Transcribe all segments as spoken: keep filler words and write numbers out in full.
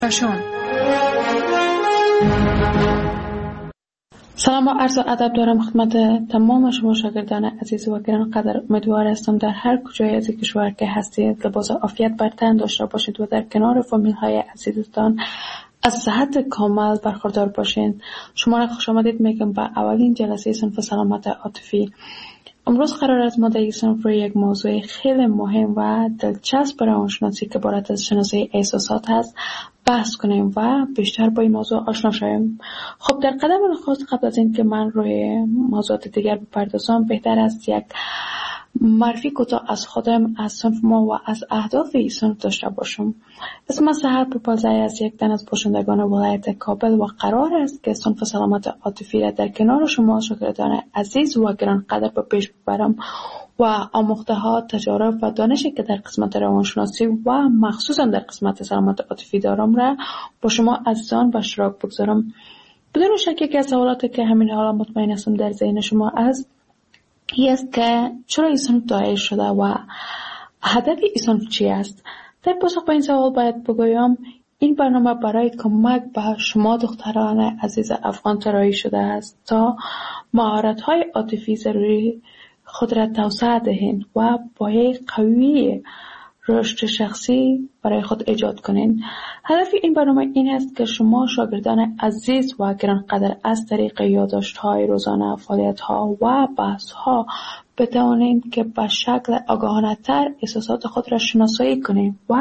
شون. سلام و عرض ادب دارم خدمت تمام شما شاگردان عزیز و گرانقدر. امیدوار هستم در هر کجای از کشور که هستید لباس عافیت بر تن داشته باشید و در کنار فامیل های عزیزتان از صحت کامل برخوردار باشید. شما را خوش آمدید میگم به اولین جلسه صنف سلامت عاطفی. امروز قرار است ما در این صنف روی یک موضوع خیلی مهم و دلچسب برای روانشناسی که عبارت از شناسایی احساسات هست بحث کنیم و بیشتر با این موضوع آشنا شویم. خب در قدم نخست قبل از این که من روی موضوعات دیگر بپردازم بهتر است یک معرفی کوتاه از خودم، از صنف ما و از اهداف این صنف داشته باشم. اسم من سحر پوپلزئی از یک تن از باشندگان ولایت کابل و قرار است که صنف سلامت عاطفی را در کنار شما شاگردان عزیز و گرانقدر به پیش ببرم و آموخته ها، تجارب و دانشی که در قسمت روانشناسی و مخصوصا در قسمت سلامت عاطفی دارم را با شما عزیزان به اشتراک بگذارم. بدون شک یکی از سوالاتی که همین حالا مطمئن هستم در ذهن شما است این است که چرا این صنف دایر شده و هدف این صنف چی است؟ در پاسخ به این سوال باید بگویم این برنامه برای کمک به شما دختران عزیز افغان طراحی شده است تا مهارت‌های عاطفی ضروری خود را توسعه دهید و پایه قوی رشد شخصی برای خود ایجاد کنید. هدف این برنامه این است که شما شاگردان عزیز و گرانقدر از طریق یادداشت‌های روزانه، فعالیت‌ها و بحث‌ها بتوانید که به شکل آگاهانه‌تر احساسات خود را شناسایی کنید و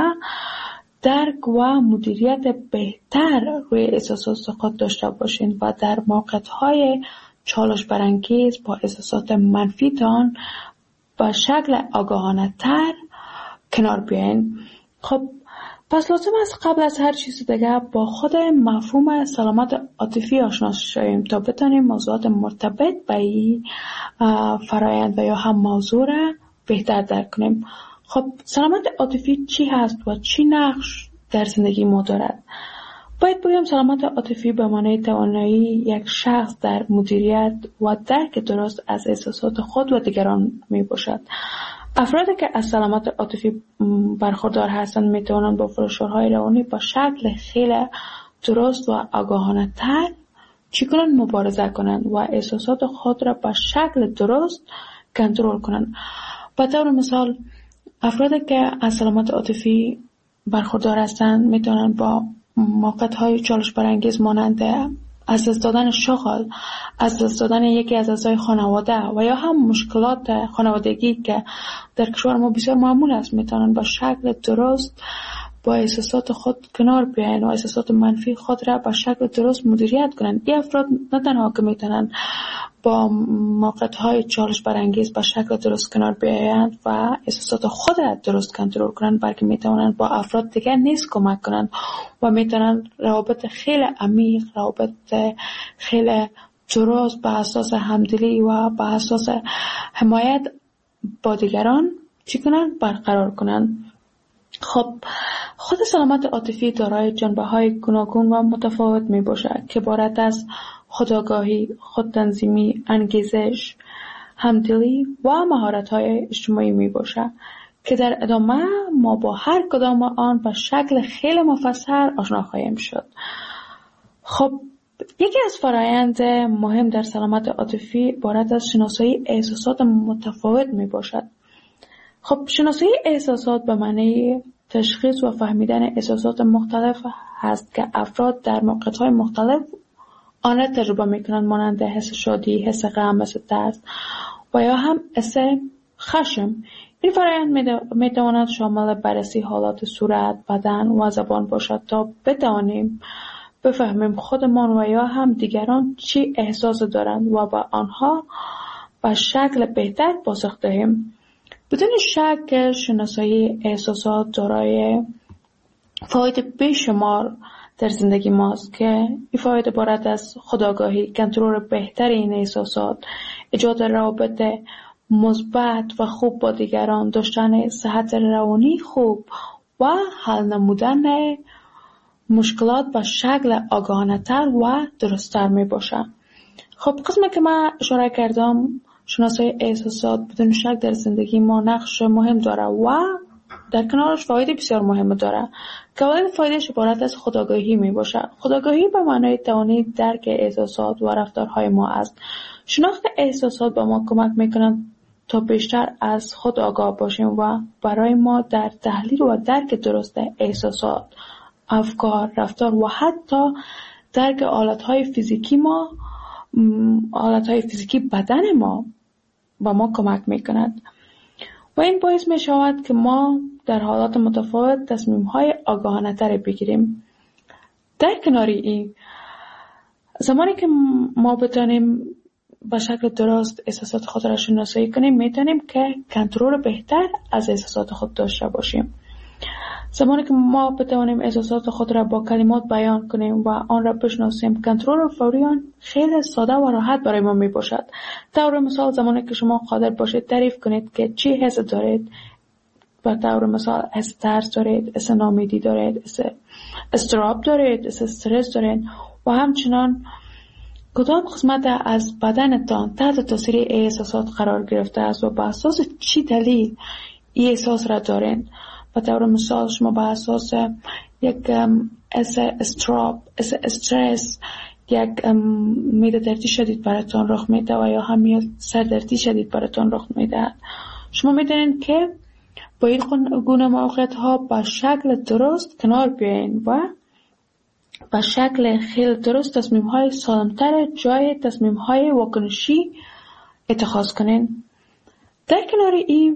درک و مدیریت بهتر روی احساسات خود داشته باشید و در موقعیت‌های چالش برانگیز با احساسات منفیتان به شکل آگاهانه‌تر کنار بیاین. خب پس لازم است قبل از هر چیز دیگه با خود مفهوم سلامت عاطفی آشنا شویم تا بتونیم موضوعات مرتبط به این فرایند و یا هم موضوع را بهتر درک کنیم. خب سلامت عاطفی چی هست و چی نقش در زندگی ما دارد؟ باید بگم سلامت عاطفی به معنای توانایی یک شخص در مدیریت و درک درست از احساسات خود و دیگران می باشد. افرادی که از سلامت عاطفی برخوردار هستند می توانند با فشارهای روانی با شکل خیلی درست و آگاهانه تر چگونه مبارزه کنند و احساسات خود را با شکل درست کنترل کنند. به طور مثال افرادی که از سلامت عاطفی برخوردار هستند می توانند با موقعیت‌های چالش برانگیز مانند از دست دادن شغل، از دست دادن یکی از اعضای خانواده و یا هم مشکلات خانوادگی که در کشور ما بسیار معمول است میتونن با شکل درست با احساسات خود کنار بیاین و احساسات منفی خود را با شکل درست مدیریت کنند. این افراد نه تنها که میتونن با موقعیت‌های چالش برانگیز با شکل درست کنار بیایند و احساسات خود را درست کنترل کنند، بلکه میتونن با افراد دیگر نیز کمک کنند و میتونن روابط خیلی عمیق، روابط خیلی درست به اساس همدلی و به اساس حمایت با دیگران چی کنند؟ برقرار کنند. خب خود سلامت عاطفی دارای جنبه‌های گوناگون و متفاوت می باشد که عبارت از خودآگاهی، خودتنظیمی، انگیزش، همدلی و مهارت‌های اجتماعی می باشد که در ادامه ما با هر کدام آن به شکل خیلی مفصل آشنا خواهیم شد. خب یکی از فرآیند مهم در سلامت عاطفی عبارت از شناسایی احساسات متفاوت می باشد. خب شناسایی احساسات به معنی تشخیص و فهمیدن احساسات مختلف هست که افراد در موقعیت‌های مختلف آن را تجربه می‌کنند، مانند حس شادی، حس غم، حس ترس و یا هم حس خشم. این فرآیند می‌تواند شامل بررسی حالات صورت، بدن و زبان باشد تا بتوانیم بفهمیم خودمان و یا هم دیگران چی احساس دارند و با آنها به شکل بهتر پاسخ دهیم. بدون شک شناسایی احساسات دارای فواید بیشمار در زندگی ماست که این فواید عبارت از خودآگاهی، کنترل بهتر این احساسات، ایجاد روابط مثبت و خوب با دیگران، داشتن صحت روانی خوب و حل نمودن مشکلات به شکل آگاهانه‌تر و درست‌تر می باشد. خب قسمی که من اشاره کردم شناسایی احساسات بدون شک در زندگی ما نقش مهم داره و در کنارش فاید بسیار مهم داره که اول فایدهش عبارت از خودآگاهی می باشه. خودآگاهی به معنای توانید درک احساسات و رفتارهای ما است. شناخت احساسات به ما کمک میکنند تا بیشتر از خود آگاه باشیم و برای ما در تحلیل و درک درست احساسات، افکار، رفتار و حتی درک حالتهای فیزیکی ما حالتهای فیزیکی بدن ما به ما کمک میکند و این باعث می شود که ما در حالات متفاوت تصمیم‌های آگاهانه تر بگیریم. در کنار این، زمانی که ما بتانیم به شکل درست احساسات خود را شناسایی کنیم، میتونیم که کنترل بهتر از احساسات خود داشته باشیم. زمانی که ما بتوانیم احساسات خود را با کلمات بیان کنیم و آن را بشناسیم، کنترل فوری آن خیلی ساده و راحت برای ما می باشد. طور مثال، زمانی که شما قادر باشید تعریف کنید که چی حس دارید، به طور مثال حس ترس دارید، حس ناامیدی دارید، حس اضطراب دارید، حس استرس دارید و همچنان کدام قسمت از بدنتان تحت تاثیر احساسات قرار گرفته است و به اساس چی دلیل این احساس را دارید. به طور مثال شما به اساس یک حس اضطراب، حس استرس، یک معده دردی شدید براتون رخ میده و یا هم سردردی شدید براتون رخ میده، شما میدونید که با این گونه موقعیت ها به شکل درست کنار بیاین و به شکل خیلی درست تصمیم های سالمتر جای تصمیم های واکنشی اتخاذ کنین. در کنار این،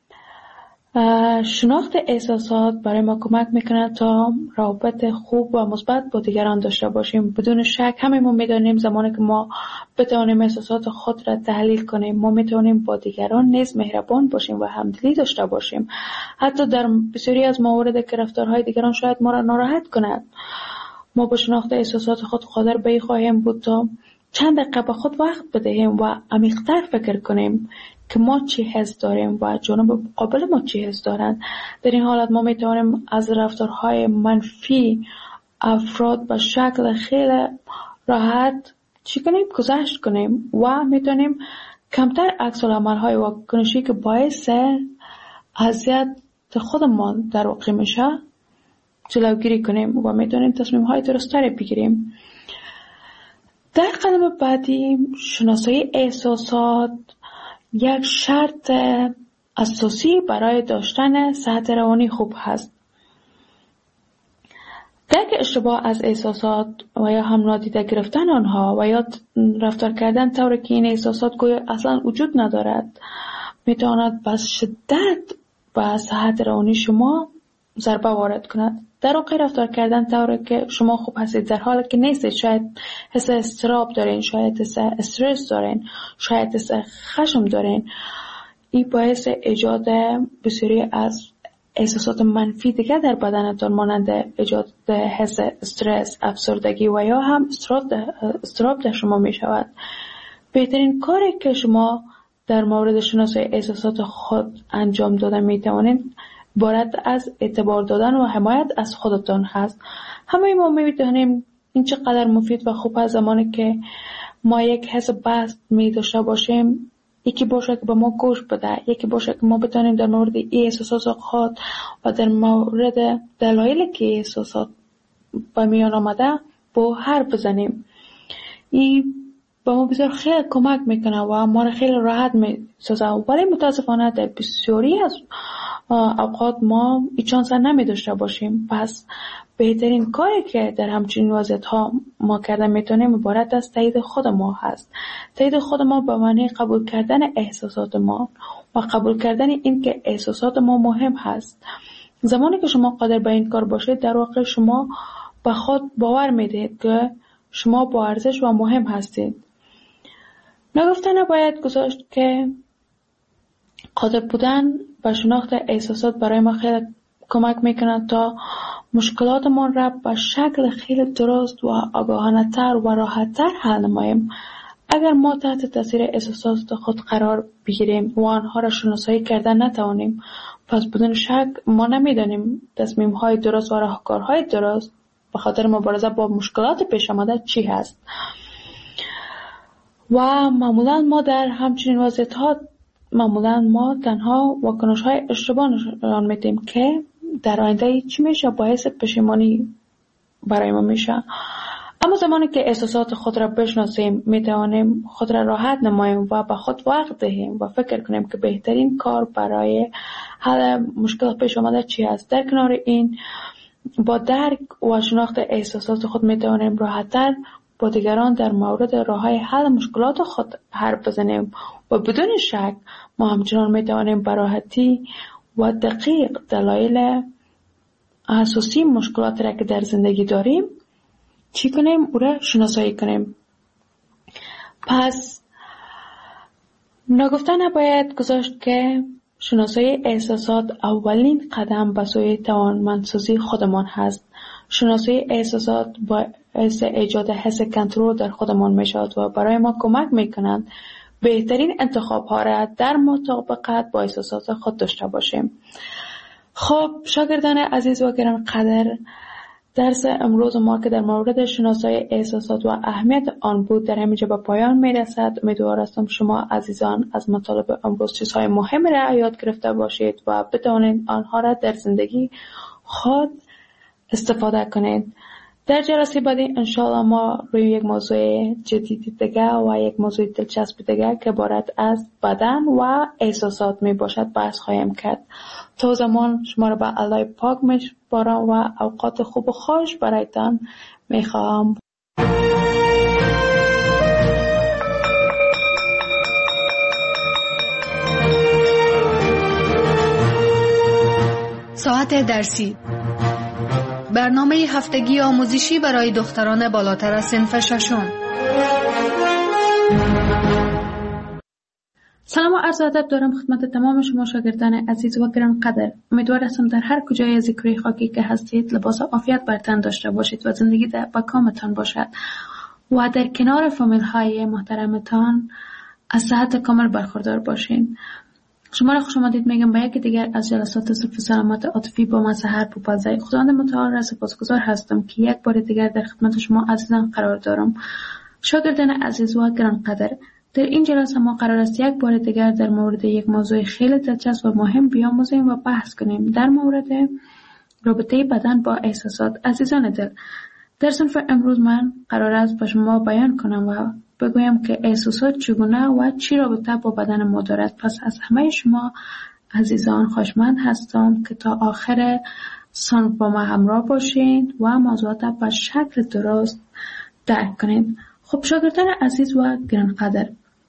شناخت احساسات برای ما کمک میکنه تا روابط خوب و مثبت با دیگران داشته باشیم. بدون شک همه ما میدونیم زمانی که ما بتوانیم احساسات خود را تحلیل کنیم، ما میتونیم با دیگران نیز مهربان باشیم و همدلی داشته باشیم، حتی در بسیاری از موارد که رفتارهای دیگران شاید ما را ناراحت کند. ما با شناخت احساسات خود قادر به این خواهیم بود تا چند دقیقه به خود وقت بدهیم و عمیق‌تر فکر کنیم که ما چی حس داریم و جانب مقابل ما چی حس دارند. در این حالت ما میتوانیم از رفتارهای منفی افراد به شکل خیلی راحت چی کنیم؟ گذشت کنیم و میتونیم کمتر عکس العمل‌های واکنشی که باعث اذیت خودمان در واقع میشه جلوگیری کنیم و میتونیم تصمیم‌های درست‌تری بگیریم. در قدم بعدی، شناسایی احساسات یک شرط اساسی برای داشتن صحت روانی خوب هست. درک اشتباه از احساسات و یا هم نادیده گرفتن آنها و یا رفتار کردن طوری که این احساسات گویا اصلا وجود ندارد میتواند به شدت به صحت روانی شما ضربه وارد کند. در واقع رفتار کردن طوری که شما خوب هستید در حالی که نیستید، شاید حس اضطراب دارین، شاید حس استرس دارین، شاید حس خشم دارین، این باعث ایجاد بسیاری از احساسات منفی دیگر در بدنتان مانند ایجاد حس استرس، افسردگی و یا هم اضطراب در شما می شود. بهترین کاری که شما در مورد شناسایی احساسات خود انجام داده می توانید عبارت از اعتبار دادن و حمایت از خودتان هست. همه ما می‌دانیم این چقدر مفید و خوب است زمانی که ما یک حس بست می داشته باشیم، یکی باشه که به ما گوش بده، یکی باشه که ما بتونیم در مورد این احساسات خود و در مورد دلایلی که احساسات به میان آمده با حرف بزنیم. این با ما بسیار خیلی کمک میکنه و ما را خیلی راحت میسازه، ولی متاسفانه در بسیاری از اوقات ما این چانس نمی داشته باشیم. پس بهترین کاری که در همچین وضعیت ها ما کرده میتونیم عبارت از تایید خود ما هست. تایید خود ما به معنی قبول کردن احساسات ما و قبول کردن این که احساسات ما مهم هست. زمانی که شما قادر به این کار باشید، در واقع شما به خود باور میدهید که شما با ارزش و مهم هستید. نگفته نباید گذاشت که قادر بودن و شناخت احساسات برای ما خیلی کمک میکنه تا مشکلاتمان را به شکل خیلی درست و آگاهانه تر و راحت تر حل نماییم. اگر ما تحت تاثیر احساسات خود قرار بگیریم و آنها را شناسایی کردن نتوانیم، پس بدون شک ما نمیدانیم تصمیم های درست و راهکارهای درست به خاطر مبارزه با مشکلات پیش آمده چی هست. و معمولا ما در همچنین وضعیت ها معمولا ما تنها واکنش های اشتباه نشان میدیم که در آینده چی میشه، باعث پشیمانی برای ما میشه. اما زمانی که احساسات خود را بشناسیم میتوانیم خود را راحت نماییم و به خود وقت دهیم و فکر کنیم که بهترین کار برای حل مشکل پیش آمده چی است. در کنار این، با درک و شناخت احساسات خود میتوانیم راحت‌تر با دیگران در مورد راه‌های حل مشکلات خود حرف بزنیم و بدون شک ما همچنان میتوانیم به راحتی و دقیق دلایل اساسی مشکلات را که در زندگی داریم چی کنیم او را شناسایی کنیم. پس نگفته نباید گذاشت که شناسایی احساسات اولین قدم به سوی توانمندسازی خودمان هست. شناسایی احساسات باعث ایجاد حس کنترل در خودمان می شود و برای ما کمک می کنند بهترین انتخاب ها را در مطابقت با احساسات خود داشته باشیم. خب شاگردان عزیز و گرانقدر، درس امروز ما که در مورد شناسایی احساسات و اهمیت آن بود در همینجا به پایان می رسد. امیدوار هستم شما عزیزان از مطالب امروز چیزهای مهم را یاد گرفته باشید و بتوانید آنها را در زندگی خود استفاده کنید. در جلسه بعدی انشاءالله ما روی یک موضوع جدید دیگه و یک موضوع دلچسب دیگه که عبارت از بدن و احساسات می باشد بحث خواهیم کرد. تا زمان شما را به الله پاک میسپارم و اوقات خوب و خوش برایتان میخواهم. ساعت درسی، برنامه هفتگی آموزشی برای دختران بالاتر از صنف ششم. سلام و عرض ادب دارم خدمت تمام شما شاگردان عزیز و گرانقدر. امیدوار هستم در هر کجای از کره خاکی که هستید لباس عافیت بر تن داشته باشید و زندگی در با کامتان باشد و در کنار فامیل های محترمتان از صحت کامل برخوردار باشین. شما را خوش آمدید میگم به یکی دیگر از جلسات صف سلامت عاطفی با من سحر پوپلزی. خداوند متعال را سپاسگزار هستم که یک بار دیگر در خدمت شما عزیزان قرار دارم. شاگردان عزیز و گرانقدر، در این جلسه ما قرار است یک بار دیگر در مورد یک موضوع خیلی دلچسب و مهم بیاموزیم و بحث کنیم، در مورد رابطه بدن با احساسات. عزیزان دل، در صنف امروز من قرار است به شما بیان کنم و بگویم که احساسات چگونه و چی رابطه با بدن ما دارد. پس از همه شما عزیزان خوشمند هستم که تا آخر صنف با ما همراه باشید و موضوعات به شکل درست درک کنید. خب شاگردان عزیز و گرانقدر،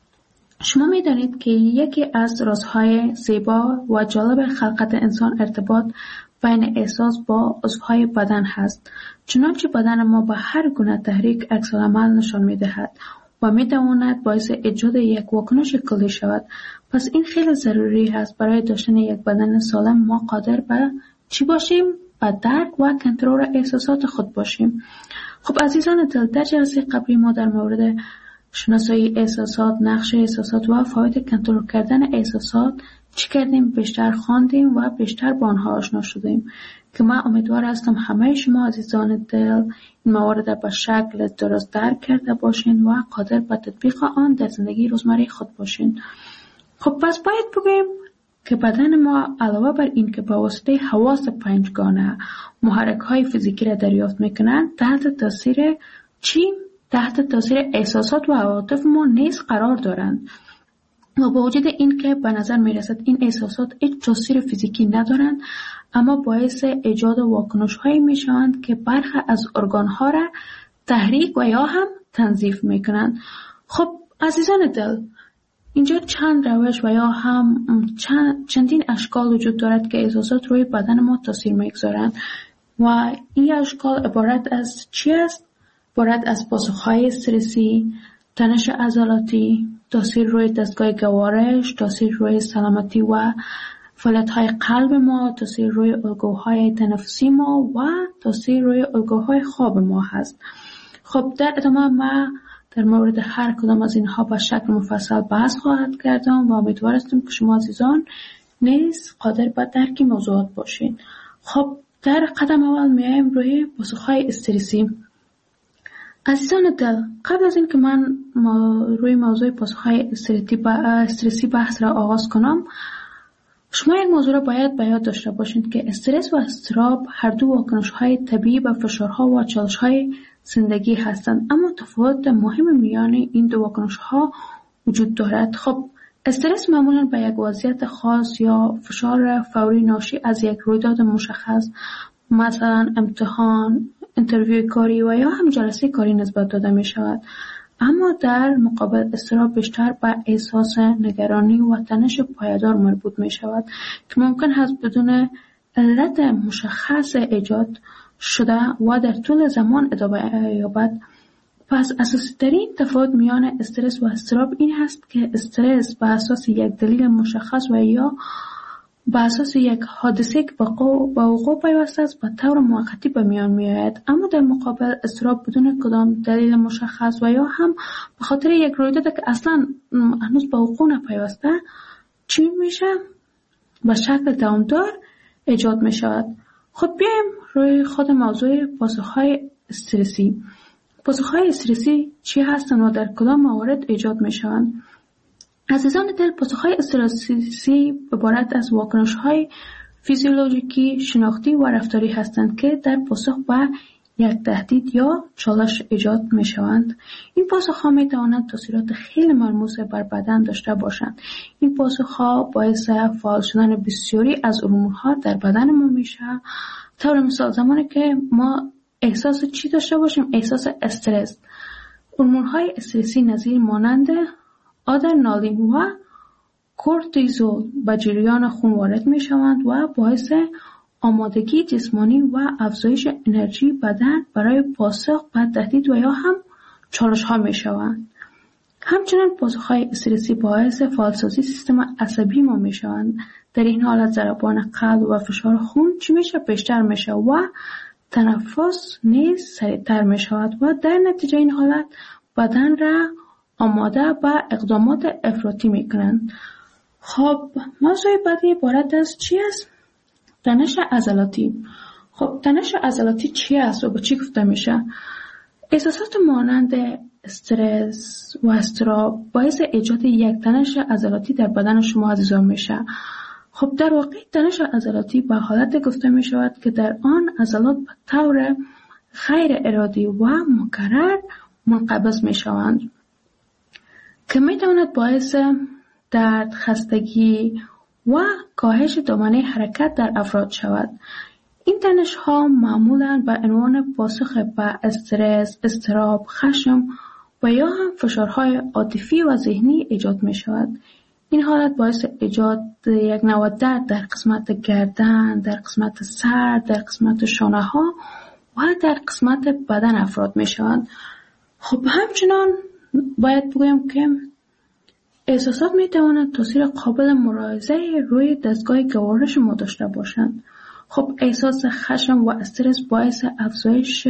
شما می دانید که یکی از رازهای زیبا و جالب خلقت انسان ارتباط بین احساس با عضوهای بدن هست. چنانچه بدن ما با هر گونه تحریک عکس‌العمل نشان می دهد و می تواند باعث ایجاد یک واکنش کلی شود. پس این خیلی ضروری است برای داشتن یک بدن سالم ما قادر به چی باشیم؟ به درک و کنترل احساسات خود باشیم. خب عزیزان دل، در جلسه قبلی ما در مورد شناسایی احساسات، نقش احساسات و فواید کنترل کردن احساسات چی کردیم؟ بیشتر خواندیم و بیشتر با آنها آشنا شدیم که من امیدوار هستم همه شما عزیزان دل این موارد به شکل درست درک کرده باشین و قادر به تطبیق آن در زندگی روزمره خود باشین. خب پس باید بگویم که بدن ما علاوه بر این که با واسطه حواس پنجگانه محرک های فیزیکی را دریافت میکنند، تحت تاثیر چی؟ تحت تاثیر احساسات و عواطف ما نیز قرار دارند و با وجود این که به نظر میرسد این احساسات هیچ تاثیر فیزیکی ندارند، اما باعث ایجاد واکنش هایی میشوند که برخی از ارگان ها را تحریک و یا هم تنظیف میکنند. خب عزیزان دل، اینجا چند روش و یا هم چند چندین اشکال وجود دارد که احساسات روی بدن ما تاثیر میگذارند و این اشکال عبارت از چی است؟ عبارت از پاسخهای استرسی، تنش عضلاتی، تاثیر روی دستگاه گوارش، تاثیر روی سلامتی و فعالیت‌های قلب ما، تاثیر روی الگوهای تنفسی ما و تاثیر روی الگوهای خواب ما هست. خب در ادامه ما در مورد هر کدام از اینها به شکل مفصل بحث خواهد کردم و امیدوار هستم که شما عزیزان نیز قادر به درک موضوعات باشین. خب در قدم اول میایم روی پاسخهای استرسی. عزیزان دل، قبل از این که من ما روی موضوع پاسخهای استرسی بحث را آغاز کنم، شما یک موضوع را باید به یاد داشته باشید که استرس و اضطراب هر دو واکنش‌های طبیعی به فشارها و چالش‌های زندگی هستند، اما تفاوت مهم میان این دو واکنش‌ها وجود دارد. خب استرس معمولاً به یک وضعیت خاص یا فشار فوری ناشی از یک رویداد مشخص، مثلا امتحان، اینترویو کاری و یا هم جلسه کاری نسبت داده می شود. اما در مقابل اضطراب بیشتر به احساس نگرانی و تنش پایدار مربوط می شود که ممکن است بدون علت مشخص ایجاد شده و در طول زمان ادامه یابد. پس اساسی ترین تفاوت میان استرس و اضطراب این است که استرس به اساس یک دلیل مشخص و یا به اساس یک حادثه که به وقوع پیوسته است به طور موقتی به میان می آید، اما در مقابل اضطراب بدون کدام دلیل مشخص و یا هم به خاطر یک رویداد که اصلا هنوز به وقوع نپیوسته چی میشه؟ به شکل دوامدار ایجاد می شود. خب بیایم روی خود موضوع پاسخهای استرسی. پاسخهای استرسی چی هستند و در کدام موارد ایجاد می شوند؟ عزیزان دل، پاسخهای استرسی عبارت از واکنش‌های فیزیولوژیکی، شناختی و رفتاری هستند که در پاسخ به یک تهدید یا چالش ایجاد می‌شوند. این پاسخ‌ها می‌توانند تاثیرات خیلی ملموس بر بدن داشته باشند. این پاسخ‌ها باعث فعال شدن بسیاری از هورمون‌ها در بدن ما میشه. طور مثال زمانی که ما احساس چی داشته باشیم؟ احساس استرس. هورمون‌های استرسی نظیر مانند آدرنالین و کورتیزول به جریان خون وارد می شوند و باعث آمادگی جسمانی و افزایش انرژی بدن برای پاسخ به تهدید و یا هم چالش ها می شوند. همچنین پاسخ های استرسی باعث فعالسازی سیستم عصبی ما می شوند. در این حالت ضربان قلب و فشار خون چی میشه؟ بیشتر میشه و تنفس نیز سریعتر می شود و در نتیجه این حالت بدن را آماده به اقدامات افراطی میکنند. خب موضوع بعدی عبارت از چی است؟ تنش عضلاتی. خب تنش عضلاتی چی است و به چی گفته میشه؟ احساسات مانند استرس و اضطراب باعث ایجاد یک تنش عضلاتی در بدن شما عزیزان میشه. خب در واقع تنش عضلاتی به حالت گفته میشود که در آن عضلات به طور غیر ارادی و مکرر منقبض میشوند که میتواند باعث درد، خستگی و کاهش دامنه حرکت در افراد شود. این تنش ها معمولاً به عنوان پاسخ به استرس، اضطراب، خشم و یا هم فشارهای عاطفی و ذهنی ایجاد می شود. این حالت باعث ایجاد یک نوع درد در قسمت گردن، در قسمت سر، در قسمت شانه ها و در قسمت بدن افراد می شود. خب همچنان باید بگویم که احساسات می توانند تاثیر قابل ملاحظه روی دستگاه گوارش ما داشته باشند. خب احساس خشم و استرس باعث افزایش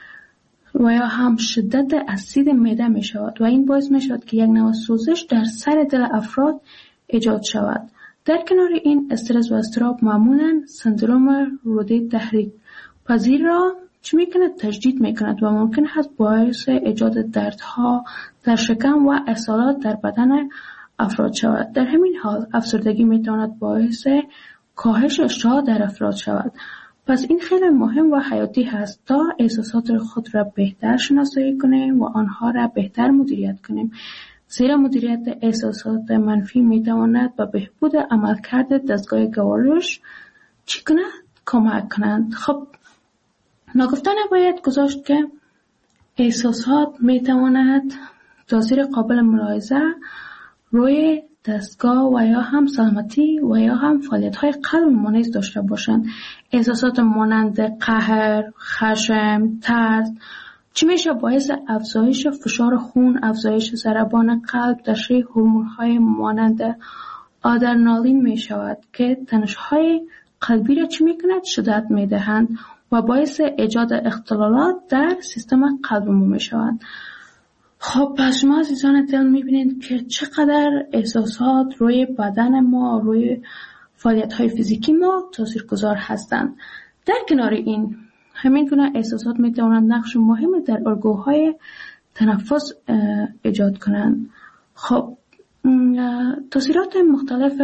و یا هم شدت اسید معده می شود و این باعث می شود که یک نوع سوزش در سر دل افراد ایجاد شود. در کنار این استرس و اضطراب معمولا سندروم روده تحریک پذیر را چی میکنه؟ تجدید میکند و ممکن است باعث ایجاد دردها در شکم و اسهالات در بدن افراد شود. در همین حال افسردگی میتواند باعث کاهش اشتها در افراد شود. پس این خیلی مهم و حیاتی هست تا احساسات خود را بهتر شناسایی کنیم و آنها را بهتر مدیریت کنیم، زیرا مدیریت احساسات منفی میتواند به بهبود عملکرد دستگاه گوارش چی کند؟ کمک کنند. خب ناگفته نباید گذاشت که احساسات میتواند تاثیر قابل ملاحظه روی دستگاه و یا هم سلامتی و یا هم فعالیت‌های قلب ما نیز داشته باشند. احساسات مانند قهر، خشم، ترس چی میشه؟ باعث افزایش فشار خون، افزایش ضربان قلب، تشریح هورمون‌های مانند آدرنالین می شود که تنش‌های قلبی را چی میکند؟ شدت میدهند و باعث ایجاد اختلالات در سیستم قلب ما می شوند. خب پس شما عزیزان دل میبینید که چقدر احساسات روی بدن ما، روی فعالیت های فیزیکی ما تاثیرگذار هستند. در کنار این همین گونه احساسات می توانند نقش مهمی در الگوهای تنفس ایجاد کنند. خب تاثیرات مختلف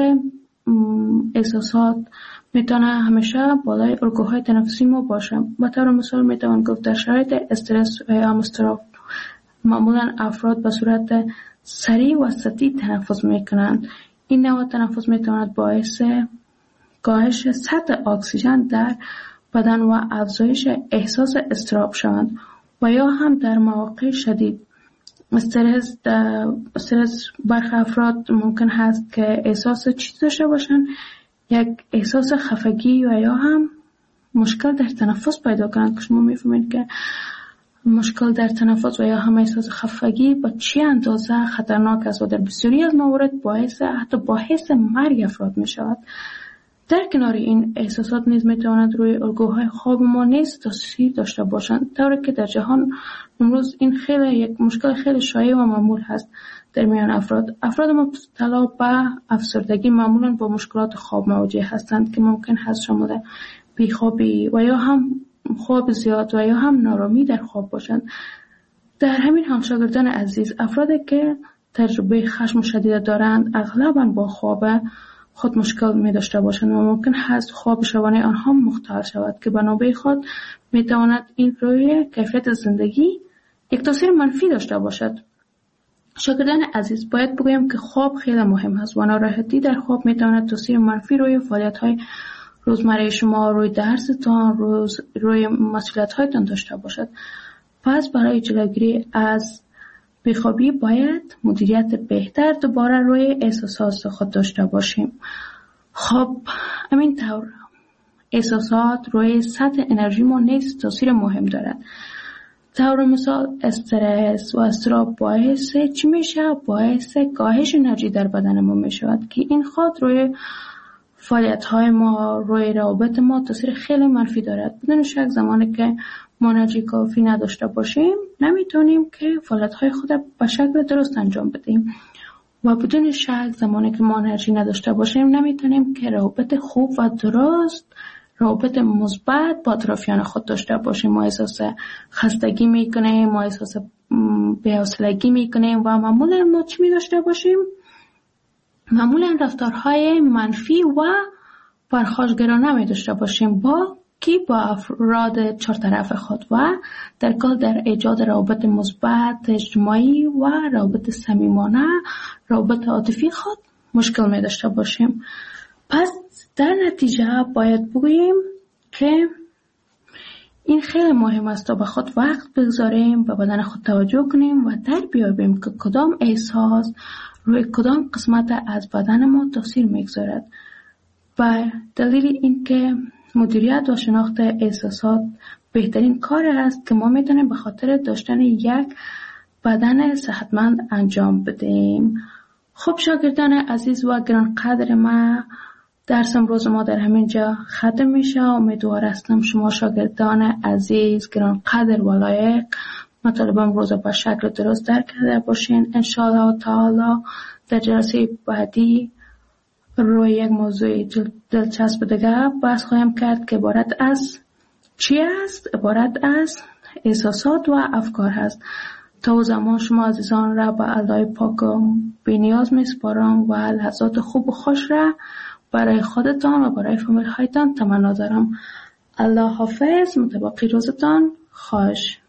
احساسات میتونه همیشه بالای الگوهای تنفسی ما باشه. به طور مثال میتوان گفت در شرایط استرس و یا اضطراب معمولا افراد به صورت سریع و سطحی تنفس میکنند. این نوع تنفس میتواند باعث کاهش سطح اکسیژن در بدن و افزایش احساس اضطراب شوند و یا هم در مواقع شدید استرس استرس برخی افراد ممکن هست که احساس چیز داشته باشن، یک احساس خفگی و یا هم مشکل در تنفس پیدا کنند که شما میفهمید که مشکل در تنفس و یا هم احساس خفگی با چه اندازه خطرناک است و در بسیاری از موارد باعث حتی باعث مرگ افراد می شود. در کنار این احساسات نیز می تواند روی الگوهای خواب ما نیز تاثیر داشته باشند، طوری که در جهان امروز این خیلی یک مشکل خیلی شایع و معمول هست در میان افراد. افراد مبتلا به افسردگی معمولا با مشکلات خواب مواجه هستند که ممکن هست شامل بیخوابی و یا هم خواب زیاد و یا هم نارامی در خواب باشند. در همین حال شاگردان عزیز، افرادی که تجربه خشم شدید دارند اغلباً با خواب خود مشکل می داشته باشند و ممکن هست خواب شبانه آنها مختل شود که به نوبه خود می تواند این روی کیفیت زندگی یک تاثیر منفی داشته باشد. شاگردان عزیز، باید بگویم که خواب خیلی مهم است و ناراحتی در خواب می تواند تاثیر منفی روی فعالیت های روزمره شما، روی درستان، روز روی مسئولیت هایتان داشته باشد. پس برای جلوگیری از بیخوابی باید مدیریت بهتر دوباره روی احساسات خود داشته باشیم. خب همین طور احساسات روی سطح انرژی ما نیز تاثیر مهم دارد. طور مثال استرس و اضطراب باعث چی میشه؟ باعث کاهش انرژی در بدن ما میشود که این خود روی فعالیت های ما، روی روابط ما تاثیر خیلی منفی دارد. بدون شک زمانی که ما انرژی کافی نداشته باشیم نمیتونیم که فعالیت های خود به شکل درست انجام بدیم و بدون شک زمانی که ما انرژی نداشته باشیم نمیتونیم که روابط خوب و درست، روابط مثبت با اطرافیان خود داشته باشیم. ما احساس خستگی میکنیم، ما احساس بی‌حوصلگی میکنیم و معمولا ما چی می داشته باشیم؟ معمولا رفتارهای منفی و پرخاشگرانه می داشته باشیم با کی؟ با افراد چهارطرف خود و در کل در ایجاد روابط مثبت اجتماعی و روابط صمیمانه، روابط عاطفی خود مشکل می داشته باشیم. پس در نتیجه باید بگوییم که این خیلی مهم است تا به خود وقت بگذاریم، به بدن خود توجه کنیم و در بیابیم که کدام احساس روی کدام قسمت از بدن ما تاثیر میگذارد. و دلیل این که مدیریت و شناخت احساسات بهترین کار است که ما میتونیم به خاطر داشتن یک بدن صحتمند انجام بدیم. خب شاگردان عزیز و گرانقدر ما، درس امروز ما در همین جا ختم میشه. امیدوار هستم شما شاگردان عزیز گرانقدر و لایق مطالب امروز به شکل درست درک کرده باشین. انشاءالله تعالی در جلسه بعدی روی یک موضوع دلچسب دیگه بحث خواهیم کرد که عبارت از چی است؟ عبارت از احساسات و افکار هست. تا زمان شما عزیزان را به الله پاک بی نیاز میسپارم و لحظات خوب و خوش را برای خودتان و برای فامیل هایتان تمنا دارم. الله حافظ. متباقی روزتان خوش.